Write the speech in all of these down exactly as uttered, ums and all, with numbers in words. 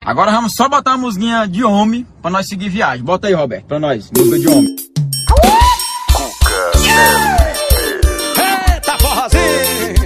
Agora vamos só botar uma musiquinha de homem pra nós seguir viagem. Bota aí, Roberto, pra nós. Música de homem. Eita, forrozinho!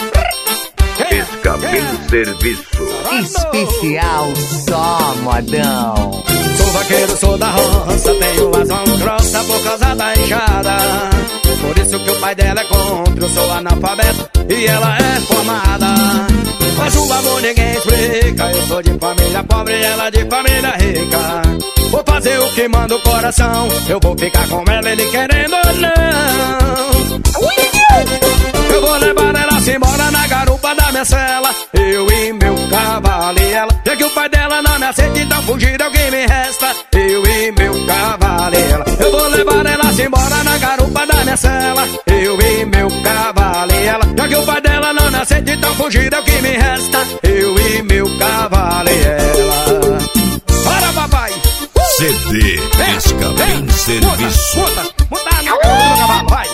Escapim Serviço Especial só modão. Sou vaqueiro, sou da roça, tenho as mãos grossas por causa da enxada. Por isso que o pai dela é contra, eu sou analfabeto e ela é formada. Mas o amor ninguém explica, eu sou de família pobre e ela de família rica. Vou fazer o que manda o coração, eu vou ficar com ela, ele querendo ou não. Eu vou levar ela se embora na garupa da minha cela, eu e meu cavalo e ela. Já que o pai dela não me aceita, então fugir é o que me resta, eu e meu cavalo e ela. Eu vou levar ela se embora na garupa da minha cela, eu e meu cavalo e ela. Já que o pai dela não me aceita, então fugir é o que me resta, eu e meu cavalo e ela. Bora, papai! C D Escapim Serviço. Monta, monta na garupa do cavalo, vai!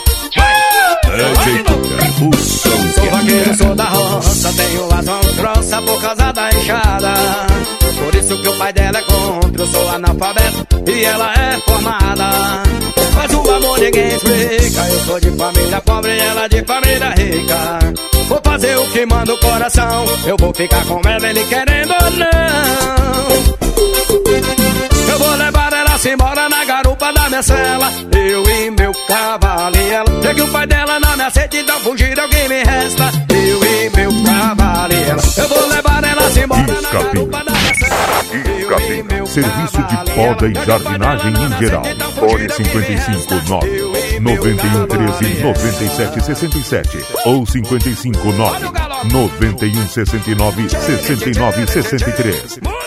O som Sou vaqueiro, sou da roça, tenho as mãos grossas por causa da enxada. Por isso que o pai dela é contra, eu sou analfabeto e ela é formada. Mas o amor ninguém explica, eu sou de família pobre e ela de família rica. Vou fazer o que manda o coração, eu vou ficar com ela, ele querendo ou não. Eu vou levar ela se embora na garupa da minha cela, eu e meu cavalo e ela. Já que o pai dela não me aceita, então fugir é o que me resta, eu e meu cavalo e ela. Eu vou levar ela se embora na garupa da minha cela, eu e meu Serviço de poda e jardinagem em geral. Fone cinco cinco nove, nove um um três, nove sete seis sete ou cinco cinco nove, nove um seis nove, seis nove seis três.